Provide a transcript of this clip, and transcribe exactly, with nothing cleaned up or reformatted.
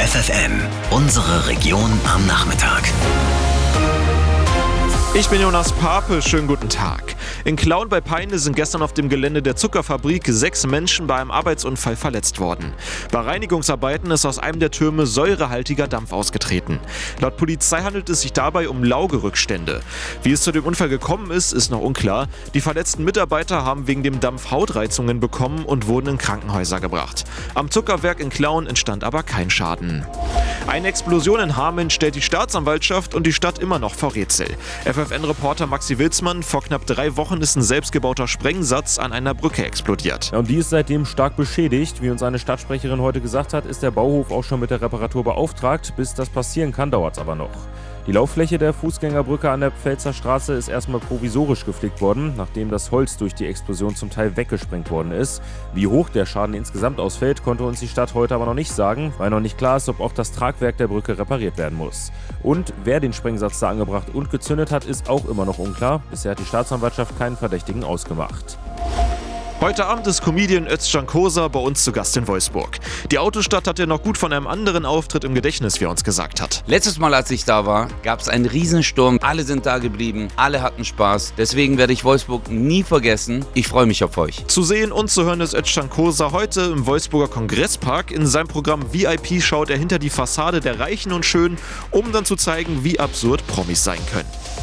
F F M, unsere Region am Nachmittag. Ich bin Jonas Pape, schönen guten Tag. In Klauen bei Peine sind gestern auf dem Gelände der Zuckerfabrik sechs Menschen bei einem Arbeitsunfall verletzt worden. Bei Reinigungsarbeiten ist aus einem der Türme säurehaltiger Dampf ausgetreten. Laut Polizei handelt es sich dabei um Laugerückstände. Wie es zu dem Unfall gekommen ist, ist noch unklar. Die verletzten Mitarbeiter haben wegen dem Dampf Hautreizungen bekommen und wurden in Krankenhäuser gebracht. Am Zuckerwerk in Klauen entstand aber kein Schaden. Eine Explosion in Hameln stellt die Staatsanwaltschaft und die Stadt immer noch vor Rätsel. F F N-Reporter Maxi Wilsmann: Vor knapp drei Wochen ist ein selbstgebauter Sprengsatz an einer Brücke explodiert. Ja, und die ist seitdem stark beschädigt. Wie uns eine Stadtsprecherin heute gesagt hat, ist der Bauhof auch schon mit der Reparatur beauftragt. Bis das passieren kann, dauert es aber noch. Die Lauffläche der Fußgängerbrücke an der Pfälzer Straße ist erstmal provisorisch geflickt worden, nachdem das Holz durch die Explosion zum Teil weggesprengt worden ist. Wie hoch der Schaden insgesamt ausfällt, konnte uns die Stadt heute aber noch nicht sagen, weil noch nicht klar ist, ob auch das Tragwerk der Brücke repariert werden muss. Und wer den Sprengsatz da angebracht und gezündet hat, ist auch immer noch unklar. Bisher hat die Staatsanwaltschaft keinen Verdächtigen ausgemacht. Heute Abend ist Comedian Özcan Kosa bei uns zu Gast in Wolfsburg. Die Autostadt hat ja noch gut von einem anderen Auftritt im Gedächtnis, wie er uns gesagt hat. Letztes Mal, als ich da war, gab es einen Riesensturm. Alle sind da geblieben, alle hatten Spaß. Deswegen werde ich Wolfsburg nie vergessen. Ich freue mich auf euch. Zu sehen und zu hören ist Özcan Kosa heute im Wolfsburger Kongresspark. In seinem Programm V I P schaut er hinter die Fassade der Reichen und Schönen, um dann zu zeigen, wie absurd Promis sein können.